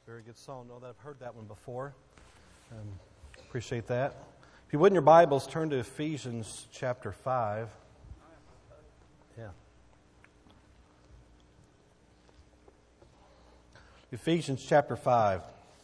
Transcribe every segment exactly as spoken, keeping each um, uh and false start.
Very good song. Know that I've heard that one before. Um, appreciate that. If you would in your Bibles, turn to Ephesians chapter five. Yeah. Ephesians chapter five.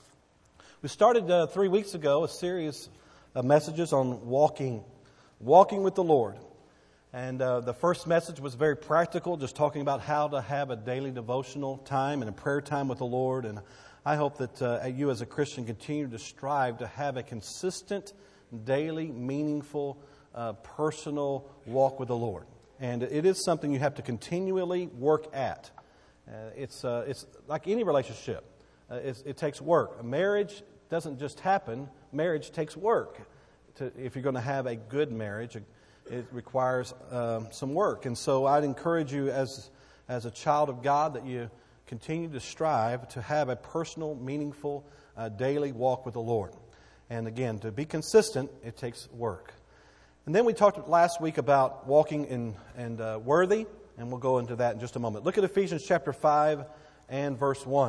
We started uh, three weeks ago a series of messages on walking, walking with the Lord. And uh, the first message was very practical, just talking about how to have a daily devotional time and a prayer time with the Lord. And I hope that uh, you as a Christian continue to strive to have a consistent, daily, meaningful, uh, personal walk with the Lord. And it is something you have to continually work at. Uh, it's uh, it's like any relationship. Uh, it's, it takes work. A marriage doesn't just happen. Marriage takes work. To, if you're going to have a good marriage, it requires um, some work. And so I'd encourage you as as a child of God that you continue to strive to have a personal, meaningful, uh, daily walk with the Lord. And again, to be consistent, it takes work. And then we talked last week about walking in and uh, worthy, and we'll go into that in just a moment. Look at Ephesians chapter five and verse one.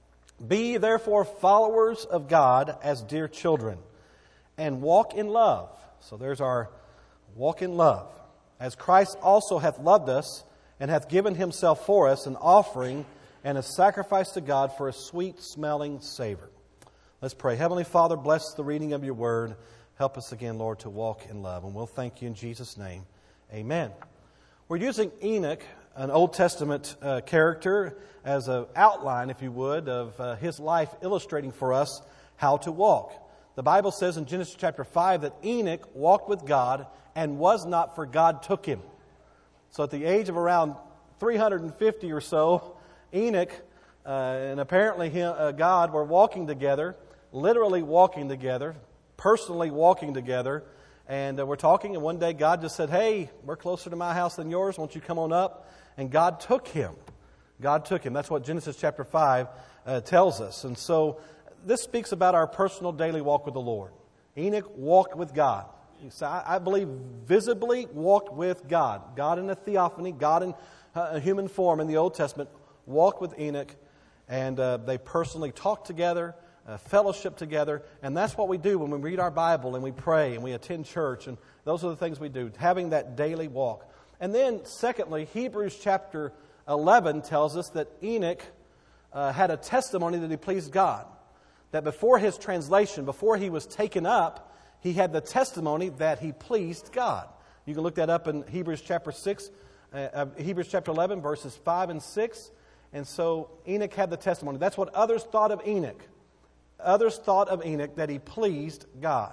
Be therefore followers of God as dear children, and walk in love. So there's our walk in love. As Christ also hath loved us, and hath given himself for us an offering and a sacrifice to God for a sweet-smelling savor. Let's pray. Heavenly Father, bless the reading of your word. Help us again, Lord, to walk in love. And we'll thank you in Jesus' name. Amen. We're using Enoch, an Old Testament uh, character, as an outline, if you would, of uh, his life, illustrating for us how to walk. The Bible says in Genesis chapter five that Enoch walked with God and was not, for God took him. So at the age of around three hundred fifty or so, Enoch uh, and apparently him, uh, God were walking together, literally walking together, personally walking together. And uh, we're talking, and one day God just said, hey, we're closer to my house than yours. Won't you come on up? And God took him. God took him. That's what Genesis chapter five uh, tells us. And so this speaks about our personal daily walk with the Lord. Enoch walked with God. So I, I believe visibly walked with God. God in a theophany, God in uh, a human form in the Old Testament, walked with Enoch, and uh, they personally talked together, uh, fellowship together, and that's what we do when we read our Bible and we pray and we attend church, and those are the things we do, having that daily walk. And then, secondly, Hebrews chapter eleven tells us that Enoch uh, had a testimony that he pleased God, that before his translation, before he was taken up, he had the testimony that he pleased God. You can look that up in Hebrews chapter six, uh, Hebrews chapter eleven, verses five and six. And so Enoch had the testimony. That's what others thought of Enoch. Others thought of Enoch that he pleased God.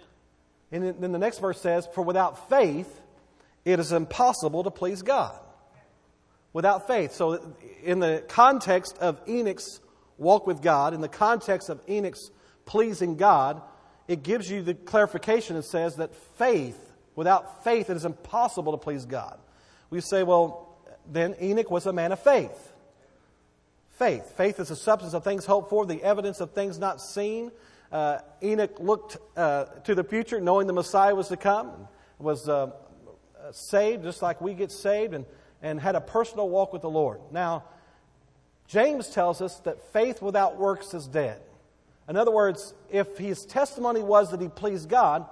And then the next verse says, for without faith, it is impossible to please God. Without faith. So in the context of Enoch's walk with God, in the context of Enoch's pleasing God, it gives you the clarification. It says that faith, without faith, it is impossible to please God. We say, well, then Enoch was a man of faith. Faith. Faith is the substance of things hoped for, the evidence of things not seen. Uh, Enoch looked uh, to the future, knowing the Messiah was to come, was uh, saved just like we get saved, and, and had a personal walk with the Lord. Now, James tells us that faith without works is dead. In other words, if his testimony was that he pleased God,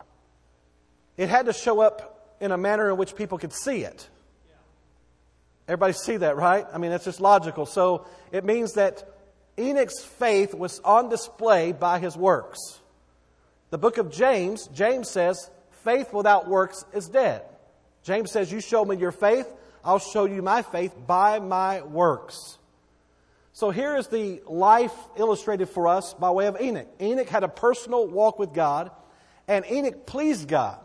it had to show up in a manner in which people could see it. Everybody see that, right? I mean, that's just logical. So it means that Enoch's faith was on display by his works. The book of James, James says, faith without works is dead. James says, you show me your faith, I'll show you my faith by my works. So here is the life illustrated for us by way of Enoch. Enoch had a personal walk with God, and Enoch pleased God.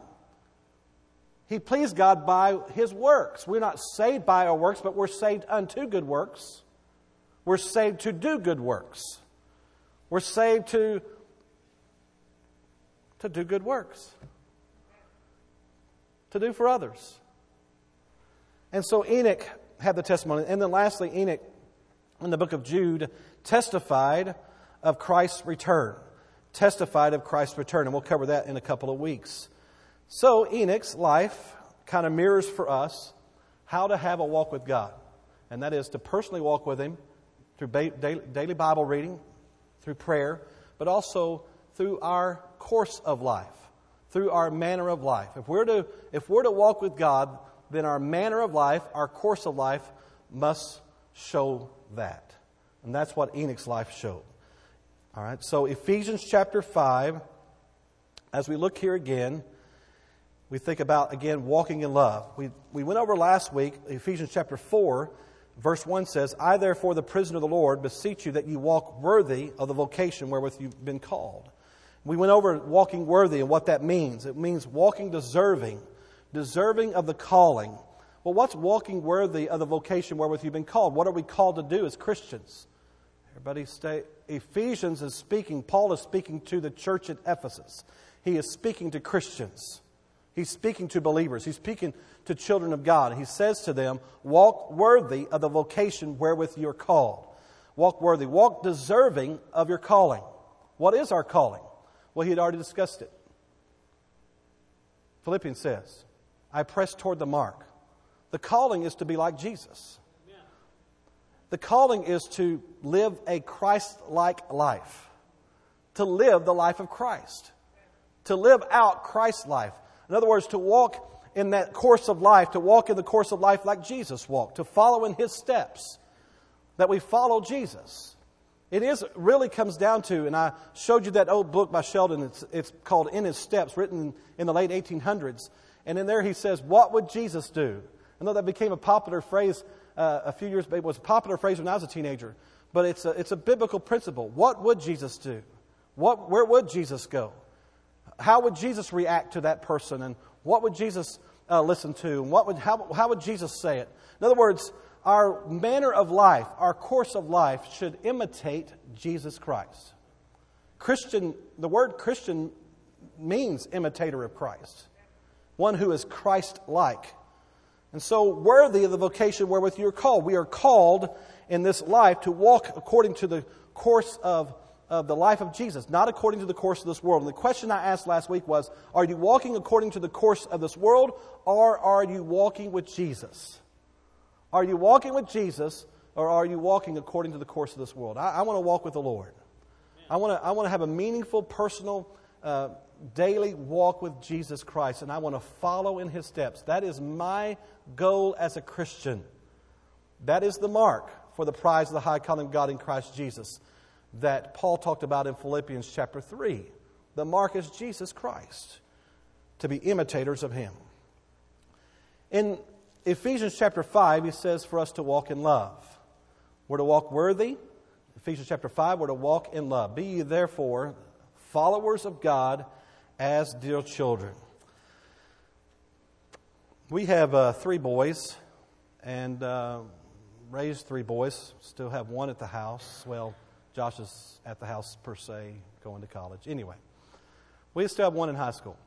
He pleased God by his works. We're not saved by our works, but we're saved unto good works. We're saved to do good works. We're saved to, to do good works. To do for others. And so Enoch had the testimony. And then lastly, Enoch, in the book of Jude, testified of Christ's return. Testified of Christ's return. And we'll cover that in a couple of weeks. So Enoch's life kind of mirrors for us how to have a walk with God. And that is to personally walk with Him through daily Bible reading, through prayer, but also through our course of life, through our manner of life. If we're to, if we're to walk with God, then our manner of life, our course of life, must show that. And that's what Enoch's life showed. All right, so Ephesians chapter five, as we look here again, we think about, again, walking in love. We, we went over last week, Ephesians chapter four, verse one says, I therefore, the prisoner of the Lord, beseech you that you walk worthy of the vocation wherewith you've been called. We went over walking worthy and what that means. It means walking deserving, deserving of the calling. Well, what's walking worthy of the vocation wherewith you've been called? What are we called to do as Christians? Everybody stay. Ephesians is speaking, Paul is speaking to the church at Ephesus. He is speaking to Christians. He's speaking to believers. He's speaking to children of God. He says to them, walk worthy of the vocation wherewith you're called. Walk worthy. Walk deserving of your calling. What is our calling? Well, he had already discussed it. Philippians says, I press toward the mark. The calling is to be like Jesus. The calling is to live a Christ-like life. To live the life of Christ. To live out Christ's life. In other words, to walk in that course of life, to walk in the course of life like Jesus walked, to follow in His steps, that we follow Jesus. It is really comes down to, and I showed you that old book by Sheldon, it's, it's called In His Steps, written in the late eighteen hundreds. And in there he says, what would Jesus do? I know that became a popular phrase uh, a few years back. It was a popular phrase when I was a teenager. But it's a, it's a biblical principle. What would Jesus do? What, where would Jesus go? How would Jesus react to that person? And what would Jesus uh, listen to? And what would, how, how would Jesus say it? In other words, our manner of life, our course of life should imitate Jesus Christ. Christian, the word Christian means imitator of Christ. One who is Christ-like. And so worthy of the vocation wherewith you are called. We are called in this life to walk according to the course of of the life of Jesus, not according to the course of this world. And the question I asked last week was, are you walking according to the course of this world, or are you walking with Jesus? Are you walking with Jesus, or are you walking according to the course of this world? I, I want to walk with the Lord. I want to, I want to have a meaningful, personal, uh, daily walk with Jesus Christ, and I want to follow in His steps. That is my goal as a Christian. That is the mark for the prize of the high calling of God in Christ Jesus that Paul talked about in Philippians chapter three. The mark is Jesus Christ, to be imitators of Him. In Ephesians chapter five, he says for us to walk in love. We're to walk worthy. Ephesians chapter five, we're to walk in love. Be ye therefore followers of God as dear children. We have uh, three boys, and uh, raised three boys. Still have one at the house. Well, Josh is at the house per se, going to college. Anyway, we still have one in high school.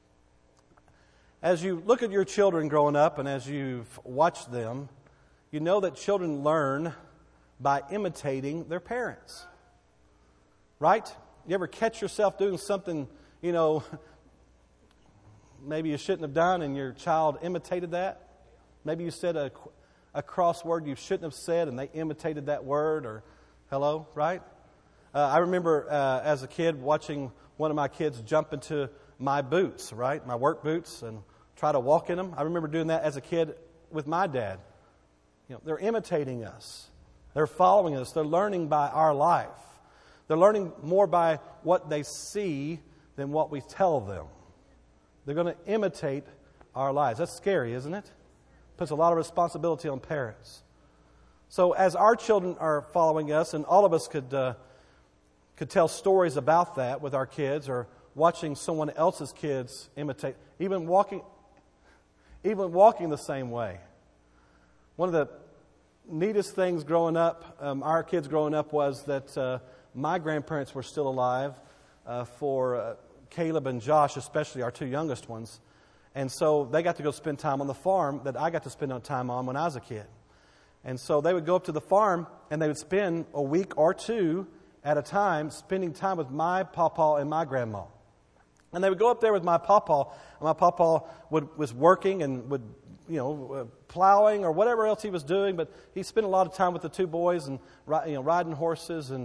As you look at your children growing up and as you've watched them, you know that children learn by imitating their parents. Right? You ever catch yourself doing something, you know, maybe you shouldn't have done and your child imitated that? Maybe you said a, a crossword you shouldn't have said and they imitated that word, or hello, right? Uh, I remember uh, as a kid watching one of my kids jump into my boots, right? My work boots, and try to walk in them. I remember doing that as a kid with my dad. You know, they're imitating us. They're following us. They're learning by our life. They're learning more by what they see than what we tell them. They're going to imitate our lives. That's scary, isn't it? Puts a lot of responsibility on parents. So as our children are following us, and all of us could uh, could tell stories about that with our kids, or watching someone else's kids imitate, even walking, even walking the same way. One of the neatest things growing up, um, our kids growing up, was that uh, my grandparents were still alive uh, for uh, Caleb and Josh, especially our two youngest ones, and so they got to go spend time on the farm that I got to spend time on when I was a kid. And so they would go up to the farm and they would spend a week or two at a time spending time with my pawpaw and my grandma. And they would go up there with my pawpaw, and my pawpaw would, was working and would, you know, uh, plowing or whatever else he was doing, but he spent a lot of time with the two boys and, you know, riding horses and,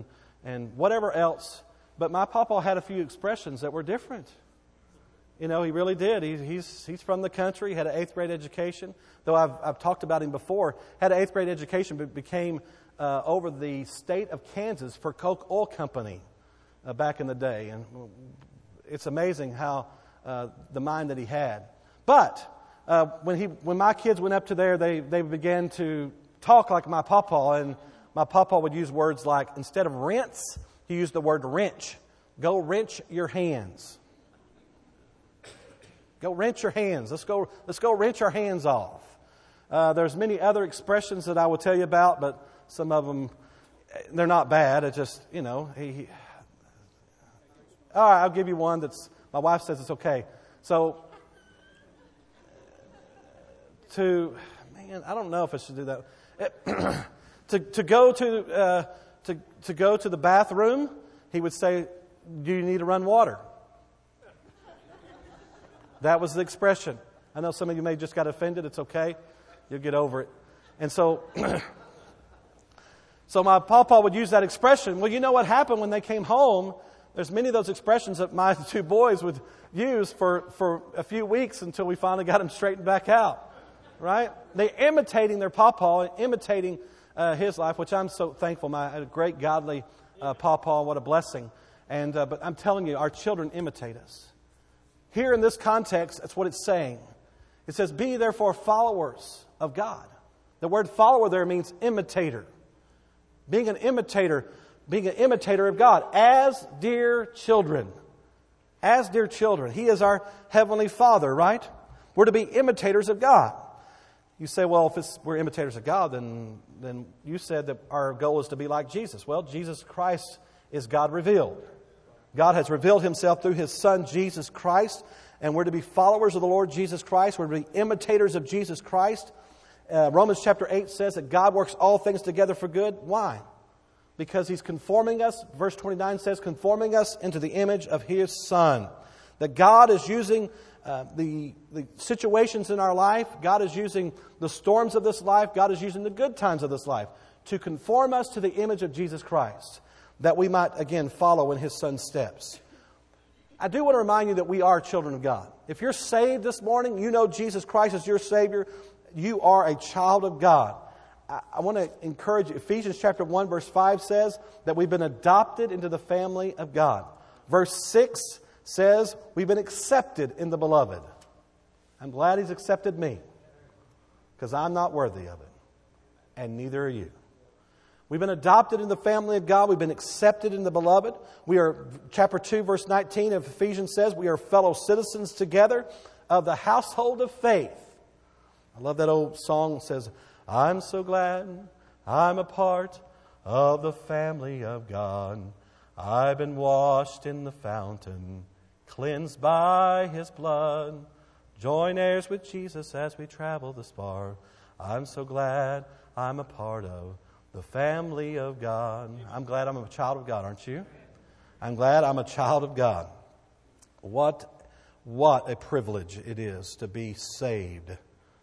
and whatever else. But my papa had a few expressions that were different. You know, he really did. He, he's he's from the country, had an eighth grade education. Though I've I've talked about him before, had an eighth grade education, but became uh, over the state of Kansas for Koch Oil Company uh, back in the day. And it's amazing how uh, the mind that he had. But uh, when he when my kids went up to there, they they began to talk like my papa, and my papa would use words like, instead of rinse, he used the word wrench. Go wrench your hands. Go wrench your hands. Let's go. Let's go wrench our hands off. Uh, there's many other expressions that I will tell you about, but some of them, they're not bad. It just, you know. He, he, all right, I'll give you one that's. My wife says it's okay. So, to man, I don't know if I should do that. to to go to uh, to to go to the bathroom, he would say, "Do you need to run water?" That was the expression. I know some of you may just got offended. It's okay. You'll get over it. And so, so my papa would use that expression. Well, you know what happened when they came home? There's many of those expressions that my two boys would use for, for a few weeks until we finally got them straightened back out. Right? They're imitating their papa, imitating uh, his life, which I'm so thankful. My I had a great godly uh, papa. What a blessing. And uh, but I'm telling you, our children imitate us. Here in this context, that's what it's saying. It says, be therefore followers of God. The word follower there means imitator. Being an imitator, being an imitator of God, as dear children. As dear children. He is our Heavenly Father, right? We're to be imitators of God. You say, well, if it's, we're imitators of God, then, then you said that our goal is to be like Jesus. Well, Jesus Christ is God revealed. God has revealed Himself through His Son, Jesus Christ, and we're to be followers of the Lord Jesus Christ. We're to be imitators of Jesus Christ. Uh, Romans chapter eight says that God works all things together for good. Why? Because He's conforming us. Verse twenty-nine says, conforming us into the image of His Son. That God is using uh, the, the situations in our life. God is using the storms of this life. God is using the good times of this life to conform us to the image of Jesus Christ, that we might, again, follow in His Son's steps. I do want to remind you that we are children of God. If you're saved this morning, you know Jesus Christ is your Savior, you are a child of God. I, I want to encourage you. Ephesians chapter one, verse five says that we've been adopted into the family of God. Verse six says we've been accepted in the Beloved. I'm glad He's accepted me, because I'm not worthy of it, and neither are you. We've been adopted in the family of God. We've been accepted in the Beloved. We are, chapter two, verse nineteen of Ephesians says, we are fellow citizens together of the household of faith. I love that old song that says, I'm so glad I'm a part of the family of God. I've been washed in the fountain, cleansed by His blood. Join heirs with Jesus as we travel this far. I'm so glad I'm a part of the family of God. I'm glad I'm a child of God, aren't you? I'm glad I'm a child of God. What, what a privilege it is to be saved.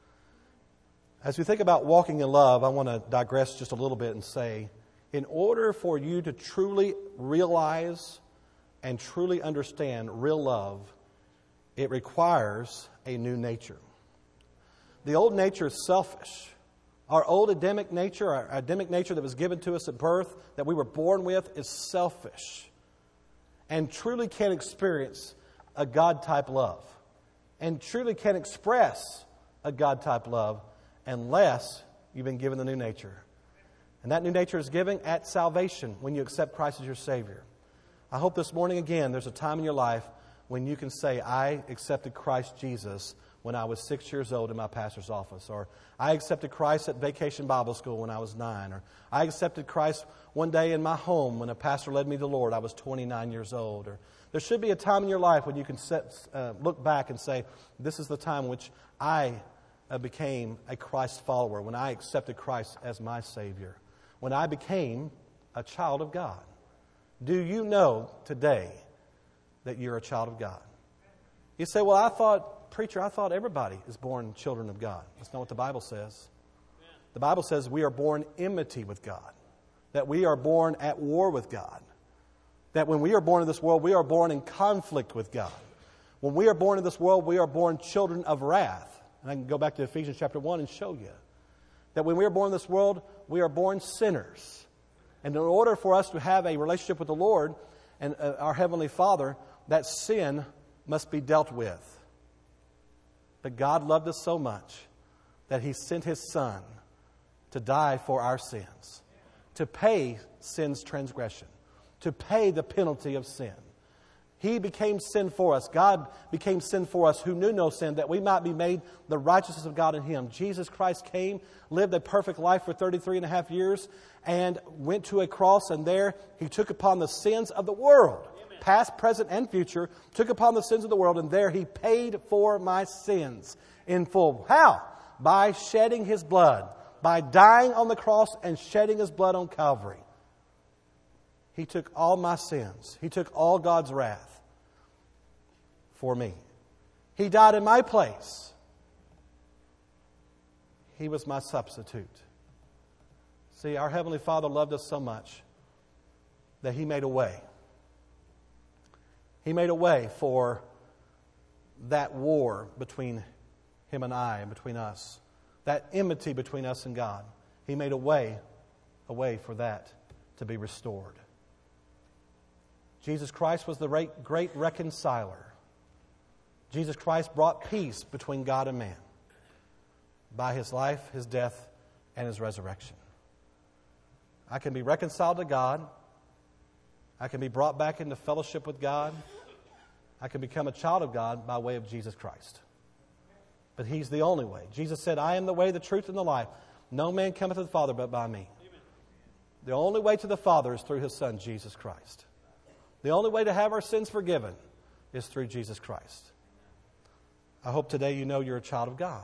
As we think about walking in love, I want to digress just a little bit and say, in order for you to truly realize and truly understand real love, it requires a new nature. The old nature is selfish. Our old Adamic nature, our Adamic nature that was given to us at birth, that we were born with, is selfish and truly can't experience a God-type love and truly can't express a God-type love unless you've been given the new nature. And that new nature is given at salvation when you accept Christ as your Savior. I hope this morning again there's a time in your life when you can say, I accepted Christ Jesus when I was six years old in my pastor's office, or I accepted Christ at Vacation Bible School when I was nine, or I accepted Christ one day in my home when a pastor led me to the Lord. I was twenty-nine years old. Or there should be a time in your life when you can set, uh, look back and say, this is the time in which I uh, became a Christ follower, when I accepted Christ as my Savior, when I became a child of God. Do you know today that you're a child of God? You say, well, I thought, preacher, I thought everybody is born children of God. That's not what the Bible says. The Bible says we are born enmity with God, that we are born at war with God. That when we are born in this world, we are born in conflict with God. When we are born in this world, we are born children of wrath. And I can go back to Ephesians chapter one and show you that when we are born in this world, we are born sinners. And in order for us to have a relationship with the Lord and uh, our Heavenly Father, that sin must be dealt with. But God loved us so much that He sent His Son to die for our sins, to pay sin's transgression, to pay the penalty of sin. He became sin for us. God became sin for us who knew no sin, that we might be made the righteousness of God in Him. Jesus Christ came, lived a perfect life for thirty-three and a half years, and went to a cross, and there He took upon the sins of the world, Amen. Past, present, and future, took upon the sins of the world, and there He paid for my sins in full. How? By shedding His blood, by dying on the cross and shedding His blood on Calvary. He took all my sins. He took all God's wrath for me. He died in my place. He was my substitute. See, our Heavenly Father loved us so much that He made a way. He made a way for that war between Him and I and between us. That enmity between us and God. He made a way, a way for that to be restored. Jesus Christ was the great reconciler. Jesus Christ brought peace between God and man by His life, His death, and His resurrection. I can be reconciled to God. I can be brought back into fellowship with God. I can become a child of God by way of Jesus Christ. But He's the only way. Jesus said, I am the way, the truth, and the life. No man cometh to the Father but by me. Amen. The only way to the Father is through His Son, Jesus Christ. The only way to have our sins forgiven is through Jesus Christ. I hope today you know you're a child of God.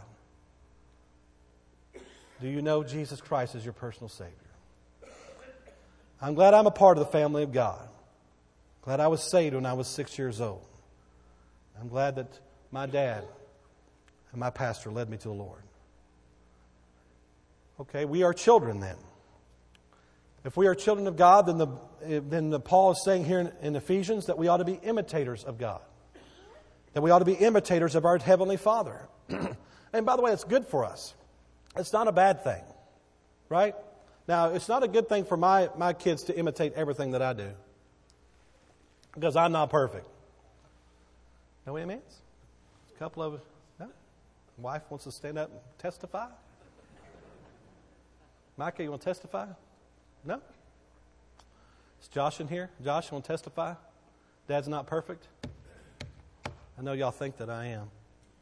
Do you know Jesus Christ as your personal Savior? I'm glad I'm a part of the family of God. Glad I was saved when I was six years old. I'm glad that my dad and my pastor led me to the Lord. Okay, we are children then. If we are children of God, then the then the Paul is saying here in, in Ephesians that we ought to be imitators of God. That we ought to be imitators of our Heavenly Father. And by the way, it's good for us. It's not a bad thing. Right? Now, it's not a good thing for my, my kids to imitate everything that I do. Because I'm not perfect. Know what it means? A couple of... No? Wife wants to stand up and testify? Micah, you want to testify? No? Is Josh in here? Josh, you want to testify? Dad's not perfect? I know y'all think that I am.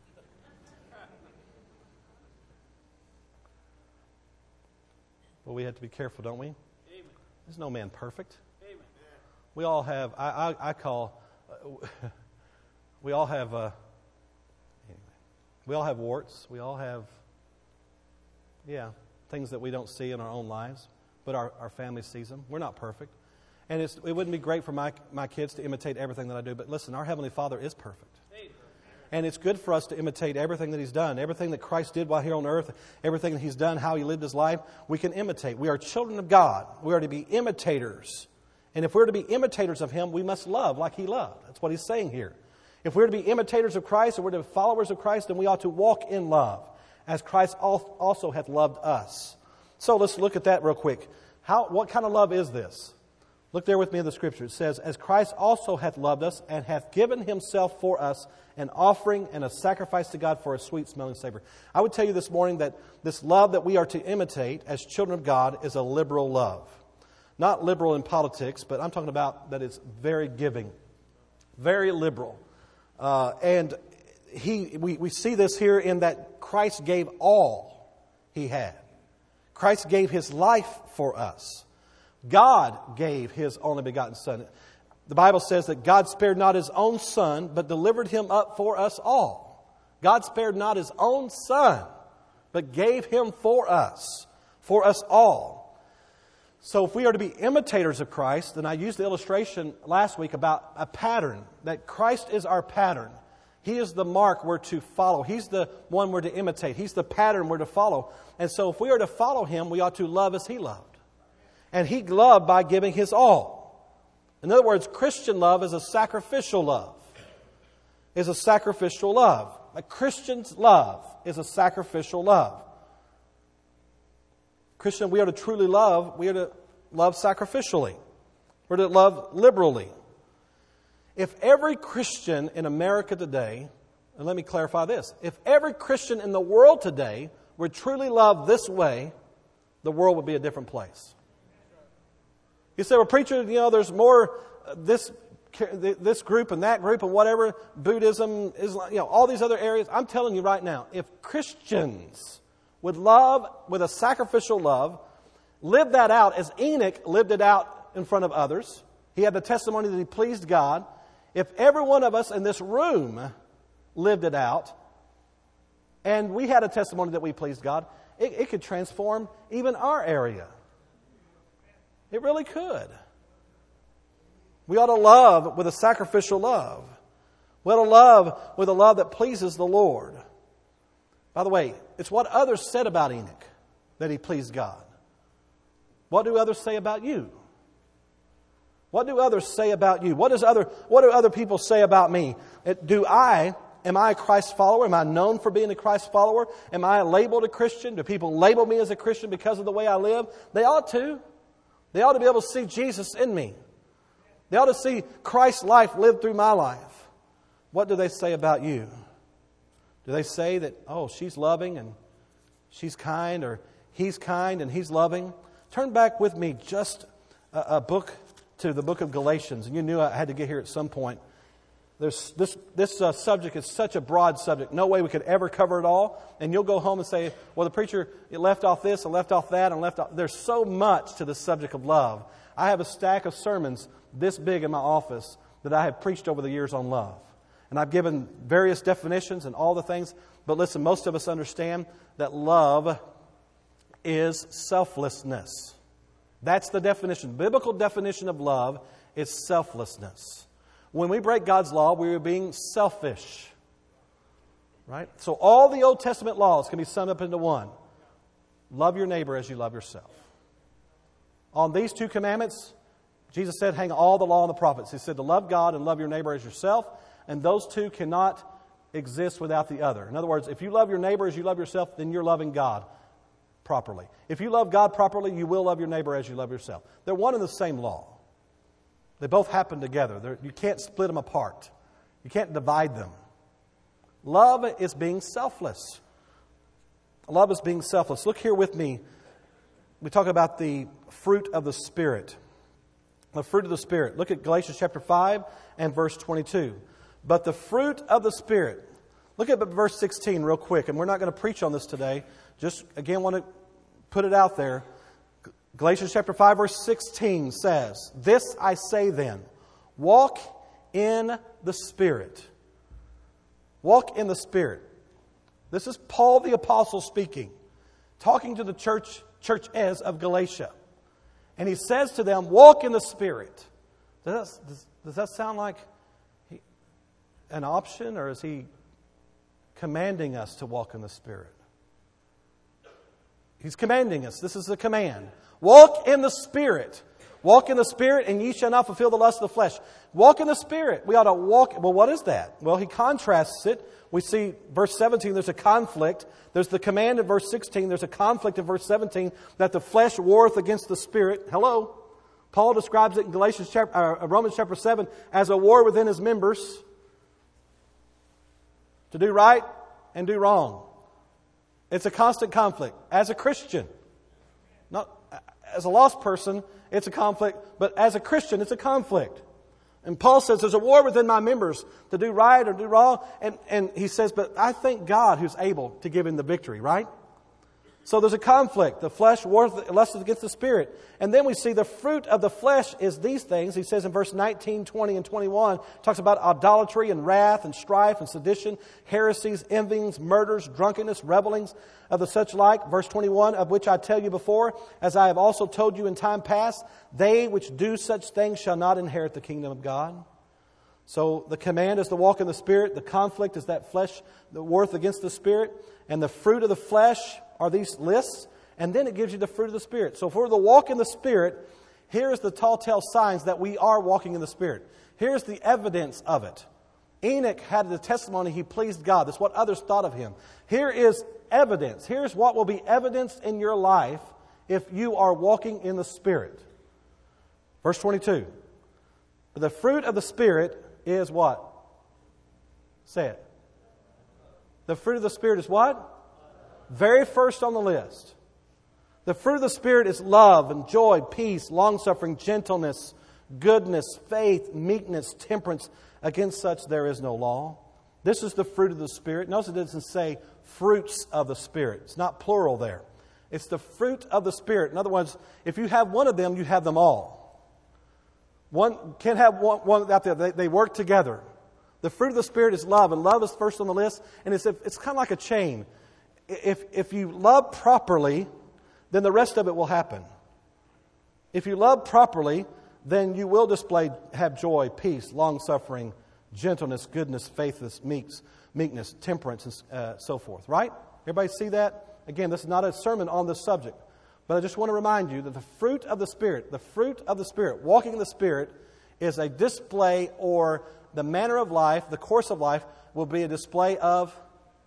But we have to be careful, don't we? Amen. There's no man perfect. Amen. We all have, I, I, I call, uh, we all have, uh, anyway, we all have warts. We all have, yeah, things that we don't see in our own lives, but our, our family sees them. We're not perfect. And it's, it wouldn't be great for my, my kids to imitate everything that I do, but listen, our Heavenly Father is perfect. And it's good for us to imitate everything that He's done. Everything that Christ did while here on earth, everything that He's done, how He lived His life, we can imitate. We are children of God. We are to be imitators. And if we're to be imitators of Him, we must love like He loved. That's what He's saying here. If we're to be imitators of Christ, and we're to be followers of Christ, then we ought to walk in love, as Christ also hath loved us. So let's look at that real quick. How, what kind of love is this? Look there with me in the Scripture. It says, as Christ also hath loved us and hath given Himself for us, an offering and a sacrifice to God for a sweet-smelling savor. I would tell you this morning that this love that we are to imitate as children of God is a liberal love. Not liberal in politics, but I'm talking about that it's very giving, very liberal. Uh, and he, we, we see this here in that Christ gave all He had. Christ gave His life for us. God gave His only begotten Son. The Bible says that God spared not His own Son, but delivered Him up for us all. God spared not His own Son, but gave Him for us, for us all. So if we are to be imitators of Christ, then I used the illustration last week about a pattern, that Christ is our pattern. He is the mark we're to follow. He's the one we're to imitate. He's the pattern we're to follow. And so if we are to follow Him, we ought to love as He loved. And He loved by giving His all. In other words, Christian love is a sacrificial love. Is a sacrificial love. A Christian's love is a sacrificial love. Christian, we are to truly love. We are to love sacrificially. We're to love liberally. If every Christian in America today, and let me clarify this, if every Christian in the world today would truly love this way, the world would be a different place. You say, well, preacher, you know, there's more uh, this this group and that group and whatever, Buddhism, Islam, you know, all these other areas. I'm telling you right now, if Christians would love with a sacrificial love, live that out as Enoch lived it out in front of others. He had the testimony that he pleased God. If every one of us in this room lived it out, and we had a testimony that we pleased God, it, it could transform even our area. It really could. We ought to love with a sacrificial love. We ought to love with a love that pleases the Lord. By the way, it's what others said about Enoch, that he pleased God. What do others say about you? What do others say about you? What does other what do other people say about me? Do I am I a Christ follower? Am I known for being a Christ follower? Am I labeled a Christian? Do people label me as a Christian because of the way I live? They ought to. They ought to be able to see Jesus in me. They ought to see Christ's life lived through my life. What do they say about you? Do they say that, oh, she's loving and she's kind, or he's kind and he's loving? Turn back with me just a, a book to the book of Galatians. And you knew I had to get here at some point. There's, this this uh, subject is such a broad subject. No way we could ever cover it all. And you'll go home and say, well, the preacher left off this and left off that and left off. There's so much to the subject of love. I have a stack of sermons this big in my office that I have preached over the years on love. And I've given various definitions and all the things. But listen, most of us understand that love is selflessness. That's the definition. Biblical definition of love is selflessness. When we break God's law, we are being selfish. Right? So all the Old Testament laws can be summed up into one. Love your neighbor as you love yourself. On these two commandments, Jesus said, hang all the law and the prophets. He said to love God and love your neighbor as yourself. And those two cannot exist without the other. In other words, if you love your neighbor as you love yourself, then you're loving God properly. If you love God properly, you will love your neighbor as you love yourself. They're one and the same law. They both happen together. They're, you can't split them apart. You can't divide them. Love is being selfless. Love is being selfless. Look here with me. We talk about the fruit of the Spirit. The fruit of the Spirit. Look at Galatians chapter five and verse twenty-two. But the fruit of the Spirit. Look at verse sixteen real quick. And we're not going to preach on this today. Just, again, want to put it out there. Galatians chapter five verse sixteen says, this I say then, walk in the Spirit. Walk in the Spirit. This is Paul the Apostle speaking, talking to the church, churches of Galatia. And he says to them, walk in the Spirit. Does that, does, does that sound like he, an option, or is he commanding us to walk in the Spirit? He's commanding us. This is a command. Walk in the Spirit. Walk in the Spirit, and ye shall not fulfill the lust of the flesh. Walk in the Spirit. We ought to walk. Well, what is that? Well, he contrasts it. We see verse seventeen, there's a conflict. There's the command in verse sixteen. There's a conflict in verse seventeen that the flesh warreth against the Spirit. Hello. Paul describes it in Galatians chapter, uh, Romans chapter seven as a war within his members to do right and do wrong. It's a constant conflict. As a Christian, not as a lost person, it's a conflict, but as a Christian, it's a conflict. And Paul says, there's a war within my members to do right or do wrong. And, and he says, but I thank God who's able to give him the victory, right? So there's a conflict. The flesh lusts against the Spirit. And then we see the fruit of the flesh is these things. He says in verse nineteen, twenty, and twenty-one, talks about idolatry and wrath and strife and sedition, heresies, envyings, murders, drunkenness, revelings of the such like. Verse twenty-one, of which I tell you before, as I have also told you in time past, they which do such things shall not inherit the kingdom of God. So the command is to walk in the Spirit. The conflict is that flesh, the worth against the Spirit. And the fruit of the flesh are these lists. And then it gives you the fruit of the Spirit. So if we're to walk in the Spirit, Here's the telltale signs that we are walking in the Spirit. Here's the evidence of it. Enoch had the testimony he pleased God. That's what others thought of him. Here is evidence. Here's what will be evidenced in your life if you are walking in the Spirit. Verse twenty-two. The fruit of the Spirit is what? Say it. The fruit of the Spirit is what? Very first on the list. The fruit of the Spirit is love and joy, peace, long-suffering, gentleness, goodness, faith, meekness, temperance. Against such there is no law. This is the fruit of the Spirit. Notice it doesn't say fruits of the Spirit. It's not plural there. It's the fruit of the Spirit. In other words, if you have one of them, you have them all. One can't have one, one out there. They, they work together. The fruit of the Spirit is love, and love is first on the list. And it's, it's kind of like a chain. If, if you love properly, then the rest of it will happen. If you love properly, then you will display, have joy, peace, long-suffering, gentleness, goodness, faithfulness, meeks, meekness, temperance, and uh, so forth. Right? Everybody see that? Again, this is not a sermon on this subject. But I just want to remind you that the fruit of the Spirit, the fruit of the Spirit, walking in the Spirit, is a display, or the manner of life, the course of life, will be a display of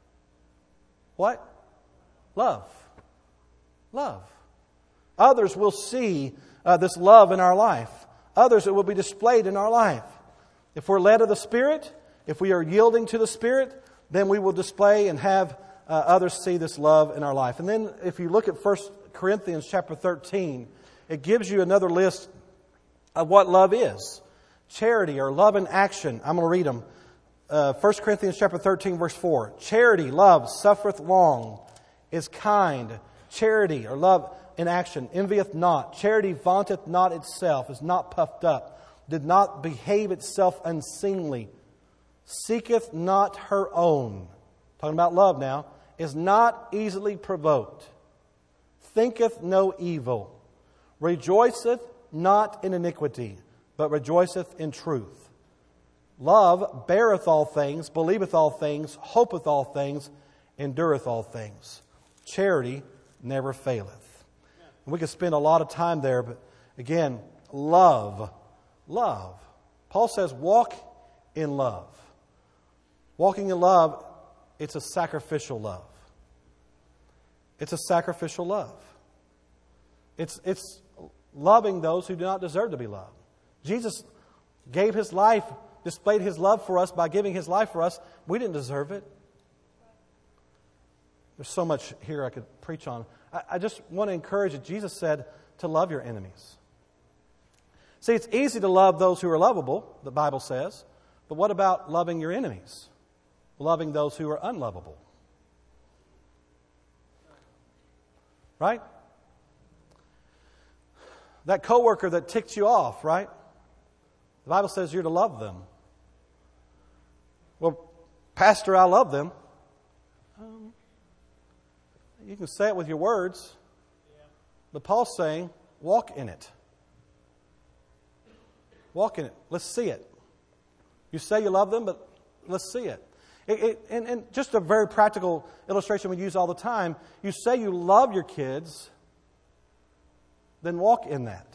what? Love. Love. Others will see uh, this love in our life. Others, it will be displayed in our life. If we're led of the Spirit, if we are yielding to the Spirit, then we will display and have uh, others see this love in our life. And then if you look at First Corinthians chapter thirteen, it gives you another list of what love is. Charity, or love in action. I'm going to read them. Uh, First Corinthians chapter thirteen, verse four. Charity, love, suffereth long, is kind. Charity, or love in action, envieth not. Charity vaunteth not itself, is not puffed up, did not behave itself unseemly, seeketh not her own. Talking about love now. Is not easily provoked, thinketh no evil, rejoiceth not in iniquity, but rejoiceth in truth. Love beareth all things, believeth all things, hopeth all things, endureth all things. Charity never faileth. And we could spend a lot of time there, but again, love. Love. Paul says, walk in love. Walking in love, it's a sacrificial love. It's a sacrificial love. It's, it's loving those who do not deserve to be loved. Jesus gave His life, displayed His love for us by giving His life for us. We didn't deserve it. There's so much here I could preach on. I, I just want to encourage you. Jesus said to love your enemies. See, it's easy to love those who are lovable, the Bible says. But what about loving your enemies? Loving those who are unlovable. Right? That coworker that ticked you off, right? The Bible says you're to love them. Well, Pastor, I love them. Um, you can say it with your words. But Paul's saying, walk in it. Walk in it. Let's see it. You say you love them, but let's see it. It, it and, and just a very practical illustration we use all the time. You say you love your kids, then walk in that.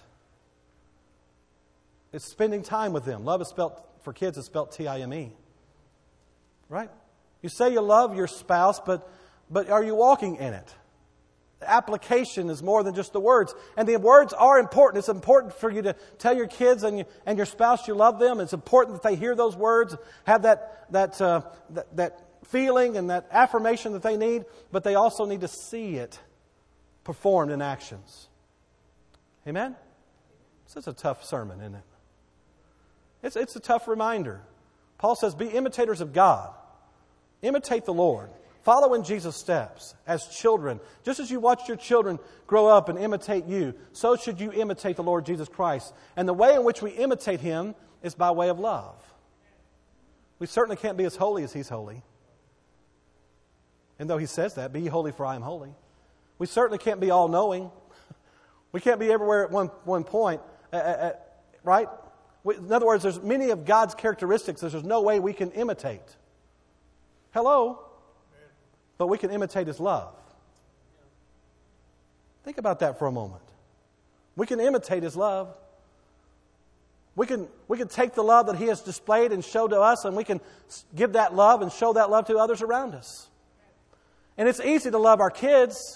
It's spending time with them. Love is spelled, for kids, it's spelled T I M E. Right? You say you love your spouse, but, but are you walking in it? The application is more than just the words. And the words are important. It's important for you to tell your kids and, you, and your spouse you love them. It's important that they hear those words, have that, that, uh, that, that feeling and that affirmation that they need, but they also need to see it performed in actions. Amen? This is a tough sermon, isn't it? It's, it's a tough reminder. Paul says, be imitators of God. Imitate the Lord. Follow in Jesus' steps as children. Just as you watch your children grow up and imitate you, so should you imitate the Lord Jesus Christ. And the way in which we imitate Him is by way of love. We certainly can't be as holy as He's holy. And though He says that, be ye holy for I am holy. We certainly can't be all-knowing. We can't be everywhere at one, one point, uh, uh, right? In other words, there's many of God's characteristics that there's no way we can imitate. Hello? But we can imitate His love. Think about that for a moment. We can imitate His love. We can, we can take the love that He has displayed and showed to us, and we can give that love and show that love to others around us. And it's easy to love our kids.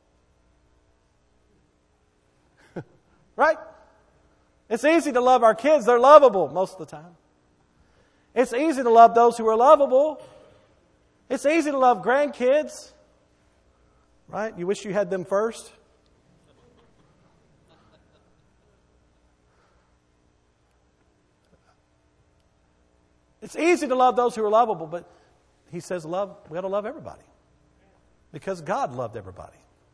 Right? It's easy to love our kids. They're lovable most of the time. It's easy to love those who are lovable. It's easy to love grandkids. Right? You wish you had them first. It's easy to love those who are lovable, but He says love, we ought to love everybody. Because God loved everybody.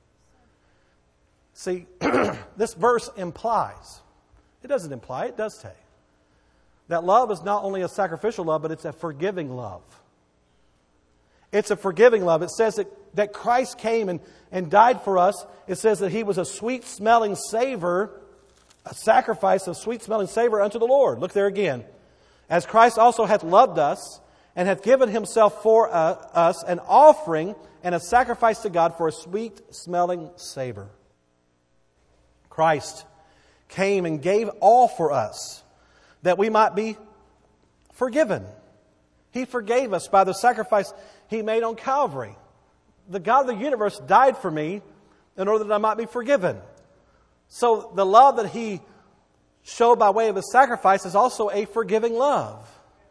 See, this verse implies, it doesn't imply, it does say, that love is not only a sacrificial love, but it's a forgiving love. It's a forgiving love. It says that, that Christ came and, and died for us. It says that He was a sweet-smelling savor, a sacrifice of sweet-smelling savor unto the Lord. Look there again. As Christ also hath loved us, and hath given Himself for uh, us an offering and a sacrifice to God for a sweet-smelling savor. Christ came and gave all for us, that we might be forgiven. He forgave us by the sacrifice He made on Calvary. The God of the universe died for me in order that I might be forgiven. So the love that He showed by way of His sacrifice is also a forgiving love.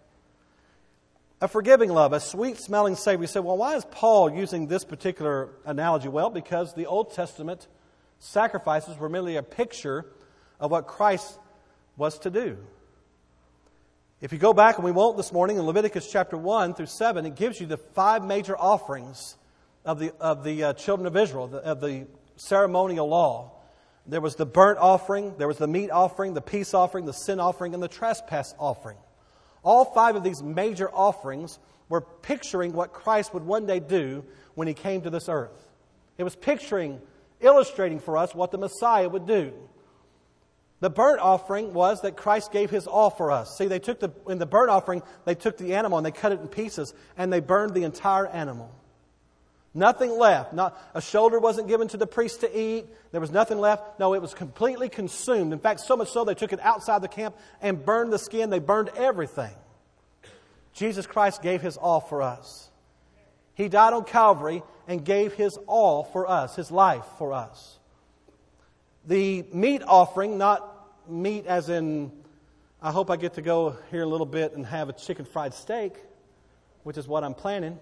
A forgiving love, a sweet-smelling savor. You say, well, why is Paul using this particular analogy? Well, because the Old Testament sacrifices were merely a picture of what Christ was to do. If you go back, and we won't this morning, in Leviticus chapter one through seven, it gives you the five major offerings of the of the uh, children of Israel, the, of the ceremonial law. There was the burnt offering, there was the meat offering, the peace offering, the sin offering, and the trespass offering. All five of these major offerings were picturing what Christ would one day do when He came to this earth. It was picturing, illustrating for us what the Messiah would do. The burnt offering was that Christ gave His all for us. See, they took the in the burnt offering, they took the animal and they cut it in pieces and they burned the entire animal. Nothing left. Not a shoulder wasn't given to the priest to eat. There was nothing left. No, it was completely consumed. In fact, so much so they took it outside the camp and burned the skin. They burned everything. Jesus Christ gave His all for us. He died on Calvary and gave His all for us, His life for us. The meat offering, not meat as in, I hope I get to go here a little bit and have a chicken fried steak, which is what I'm planning,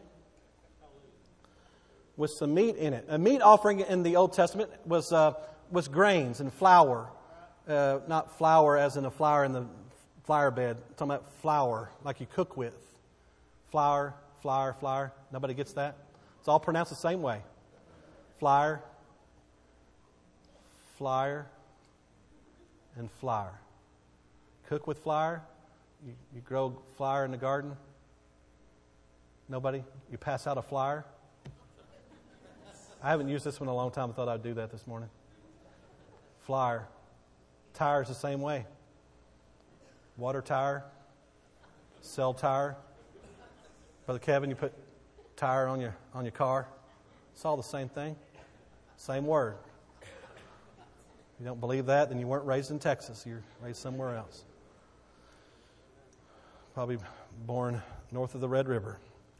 with some meat in it. A meat offering in the Old Testament was uh, was grains and flour. Uh, not flour as in a flour in the flour bed. I'm talking about flour, like you cook with. Flour, flour, flour. Nobody gets that? It's all pronounced the same way. Flour, flour, and flour. Cook with flour. You, you grow flour in the garden. Nobody? You pass out a flour. I haven't used this one in a long time. I thought I'd do that this morning. Flour. Tire is the same way. Water tire. Cell tire. Brother Kevin, you put tire on your on your car. It's all the same thing. Same word. If you don't believe that, then you weren't raised in Texas. You're raised somewhere else. Probably born north of the Red River.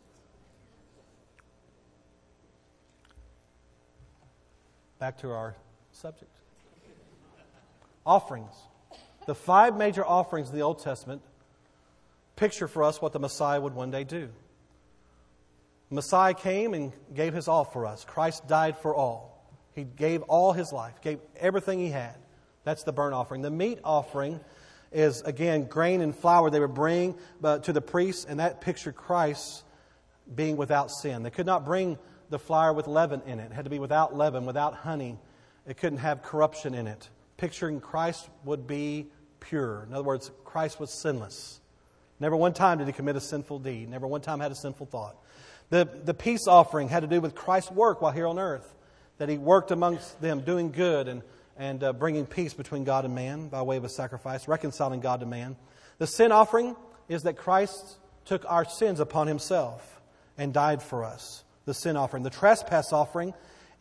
Back to our subject. Offerings. The five major offerings in the Old Testament picture for us what the Messiah would one day do. The Messiah came and gave His all for us. Christ died for all. He gave all His life, gave everything He had. That's the burnt offering. The meat offering is, again, grain and flour they would bring to the priests, and that pictured Christ being without sin. They could not bring the flour with leaven in it. It had to be without leaven, without honey. It couldn't have corruption in it. Picturing Christ would be pure. In other words, Christ was sinless. Never one time did He commit a sinful deed. Never one time had a sinful thought. The, the peace offering had to do with Christ's work while here on earth. That He worked amongst them, doing good and, and uh, bringing peace between God and man by way of a sacrifice, reconciling God to man. The sin offering is that Christ took our sins upon Himself and died for us. The sin offering. The trespass offering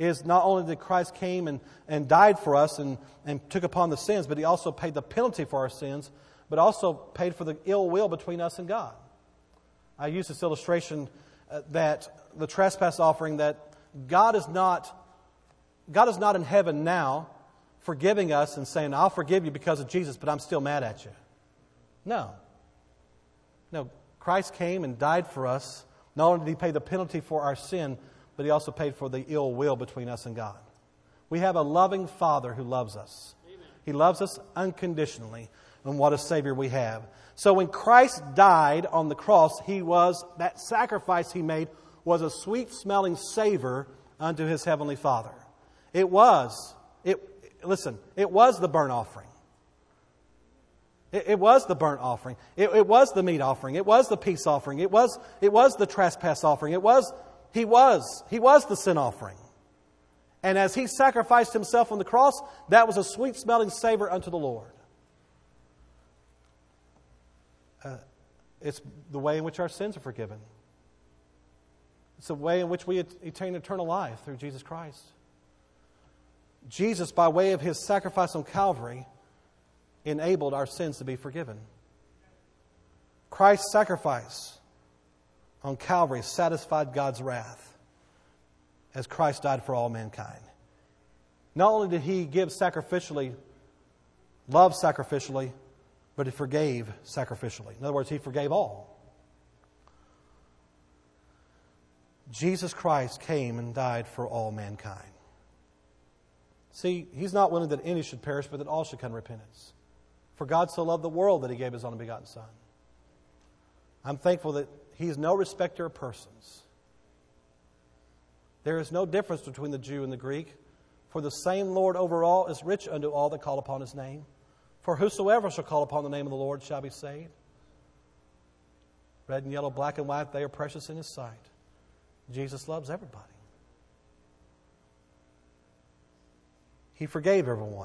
is not only that Christ came and, and died for us and, and took upon the sins, but He also paid the penalty for our sins, but also paid for the ill will between us and God. I use this illustration uh, that the trespass offering, that God is not God is not in heaven now forgiving us and saying, I'll forgive you because of Jesus, but I'm still mad at you. No. No. Christ came and died for us. Not only did He pay the penalty for our sin, but He also paid for the ill will between us and God. We have a loving Father who loves us. Amen. He loves us unconditionally, and what a Savior we have. So when Christ died on the cross, He was, that sacrifice He made was a sweet-smelling savor unto His Heavenly Father. It was, it listen, it was the burnt offering. It, it was the burnt offering. It, it was the meat offering. It was the peace offering. It was, it was the trespass offering. It was, He was, He was the sin offering. And as He sacrificed Himself on the cross, that was a sweet-smelling savor unto the Lord. Uh, it's the way in which our sins are forgiven. It's the way in which we attain eternal life through Jesus Christ. Jesus, by way of His sacrifice on Calvary, enabled our sins to be forgiven. Christ's sacrifice on Calvary satisfied God's wrath as Christ died for all mankind. Not only did He give sacrificially, love sacrificially, but He forgave sacrificially. In other words, He forgave all. Jesus Christ came and died for all mankind. See, He's not willing that any should perish, but that all should come to repentance. For God so loved the world that He gave His only begotten Son. I'm thankful that He is no respecter of persons. There is no difference between the Jew and the Greek, for the same Lord over all is rich unto all that call upon His name. For whosoever shall call upon the name of the Lord shall be saved. Red and yellow, black and white, they are precious in His sight. Jesus loves everybody. He forgave everyone.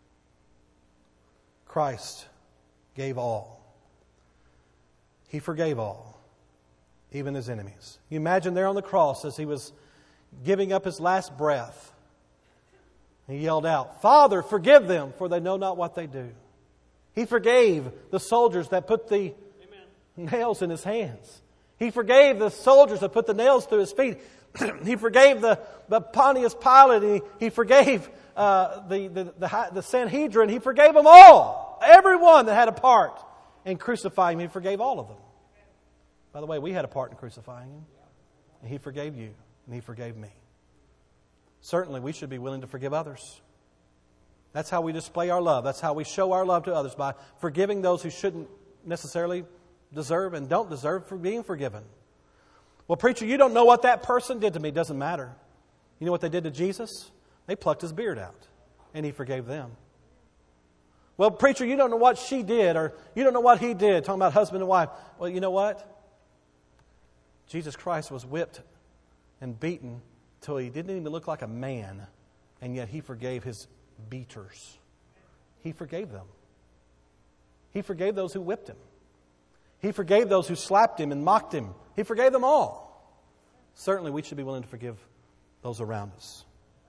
Christ gave all. He forgave all, even His enemies. You imagine there on the cross as He was giving up His last breath. He yelled out, Father, forgive them, for they know not what they do. He forgave the soldiers that put the Amen. nails in His hands. He forgave the soldiers that put the nails through His feet. He forgave the, the Pontius Pilate. He, he forgave uh, the, the, the, the Sanhedrin. He forgave them all. Everyone that had a part in crucifying Him, He forgave all of them. By the way, we had a part in crucifying Him. And He forgave you. And He forgave me. Certainly, we should be willing to forgive others. That's how we display our love. That's how we show our love to others, by forgiving those who shouldn't necessarily deserve and don't deserve for being forgiven. Well, preacher, you don't know what that person did to me. It doesn't matter. You know what they did to Jesus? They plucked His beard out, and He forgave them. Well, preacher, you don't know what she did, or you don't know what he did, talking about husband and wife. Well, you know what? Jesus Christ was whipped and beaten till He didn't even look like a man, and yet He forgave His beaters. He forgave them. He forgave those who whipped Him. He forgave those who slapped Him and mocked Him. He forgave them all. Certainly we should be willing to forgive those around us.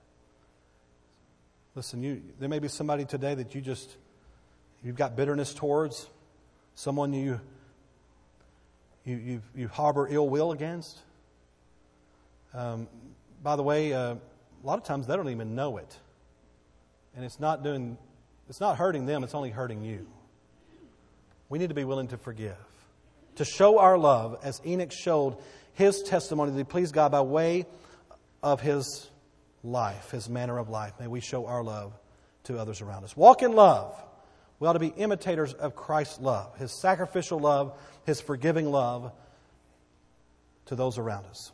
Listen, you, there may be somebody today that you just, you've got bitterness towards, someone you, you, you, you harbor ill will against. Um, by the way, uh, a lot of times they don't even know it. And it's not doing, it's not hurting them, it's only hurting you. We need to be willing to forgive. To show our love as Enoch showed his testimony that he pleased God by way of his life, his manner of life. May we show our love to others around us. Walk in love. We ought to be imitators of Christ's love, His sacrificial love, His forgiving love to those around us.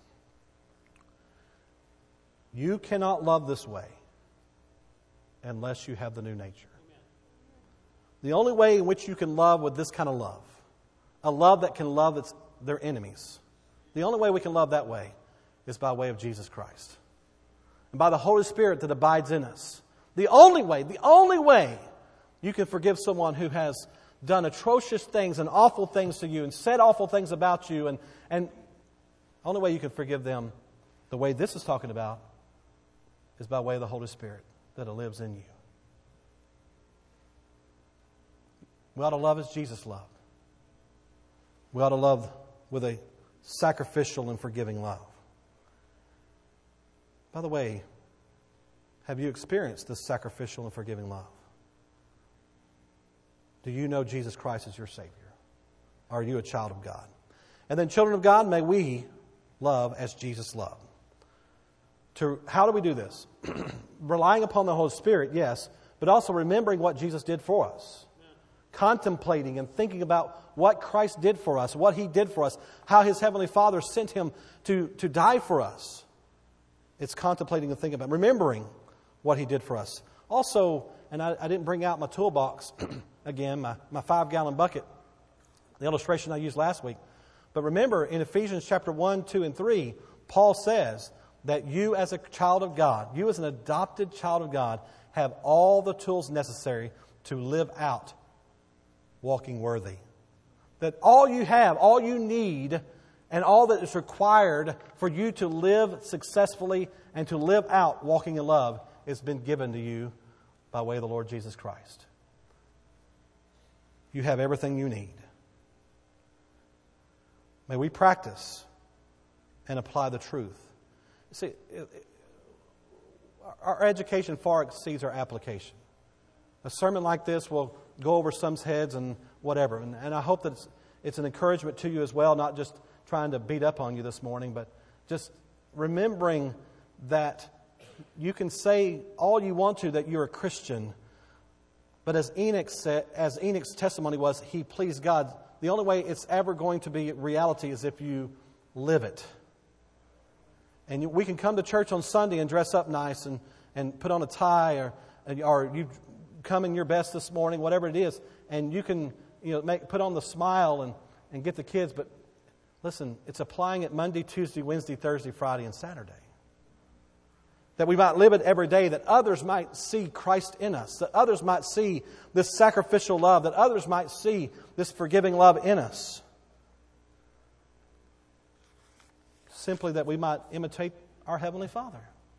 You cannot love this way unless you have the new nature. The only way in which you can love with this kind of love, a love that can love its, their enemies, the only way we can love that way is by way of Jesus Christ. And by the Holy Spirit that abides in us. The only way, the only way you can forgive someone who has done atrocious things and awful things to you and said awful things about you, and, and the only way you can forgive them the way this is talking about is by way of the Holy Spirit that lives in you. We ought to love as Jesus loved. We ought to love with a sacrificial and forgiving love. By the way, have you experienced this sacrificial and forgiving love? Do you know Jesus Christ as your Savior? Are you a child of God? And then, children of God, may we love as Jesus loved. To, how do we do this? Relying upon the Holy Spirit, yes, but also remembering what Jesus did for us. Contemplating and thinking about what Christ did for us, what He did for us, how His Heavenly Father sent Him to, to die for us. It's contemplating and thinking about, remembering what He did for us. Also, and I, I didn't bring out my toolbox, again, my, my five-gallon bucket, the illustration I used last week. But remember, in Ephesians chapter one, two, and three, Paul says that you as a child of God, you as an adopted child of God, have all the tools necessary to live out walking worthy. That all you have, all you need, and all that is required for you to live successfully and to live out walking in love has been given to you by way of the Lord Jesus Christ. You have everything you need. May we practice and apply the truth. See, it, it, our education far exceeds our application. A sermon like this will go over some's heads and whatever. And, and I hope that it's, it's an encouragement to you as well, not just trying to beat up on you this morning, but just remembering that you can say all you want to that you're a Christian, but as Enoch said, as Enoch's testimony was, he pleased God. The only way it's ever going to be reality is if you live it. And we can come to church on Sunday and dress up nice and, and put on a tie, or or you come in your best this morning, whatever it is, and you can you know make, put on the smile and, and get the kids. But listen, it's applying it Monday, Tuesday, Wednesday, Thursday, Friday, and Saturday. That we might live it every day, that others might see Christ in us, that others might see this sacrificial love, that others might see this forgiving love in us. Simply that we might imitate our Heavenly Father.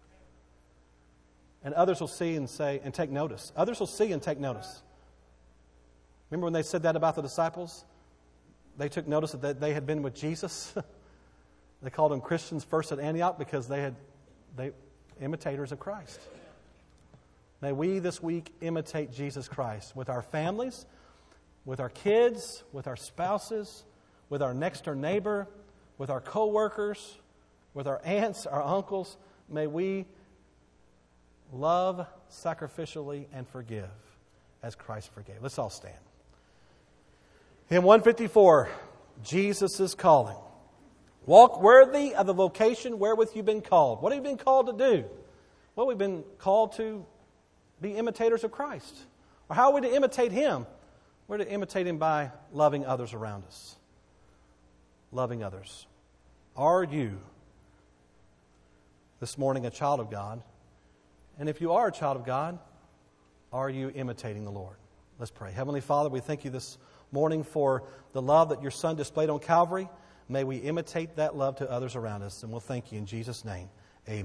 And others will see and say, and take notice. Others will see and take notice. Remember when they said that about the disciples? They took notice that they had been with Jesus. They called them Christians first at Antioch because they had they imitators of Christ. May we this week imitate Jesus Christ with our families, with our kids, with our spouses, with our next door neighbor, with our co-workers, with our aunts, our uncles. May we love sacrificially and forgive as Christ forgave. Let's all stand. Hymn one fifty-four, Jesus is calling. Walk worthy of the vocation wherewith you've been called. What have you been called to do? Well, we've been called to be imitators of Christ. Or how are we to imitate Him? We're to imitate Him by loving others around us. Loving others. Are you this morning a child of God? And if you are a child of God, are you imitating the Lord? Let's pray. Heavenly Father, we thank You this morning for the love that Your Son displayed on Calvary. May we imitate that love to others around us. And we'll thank You in Jesus' name.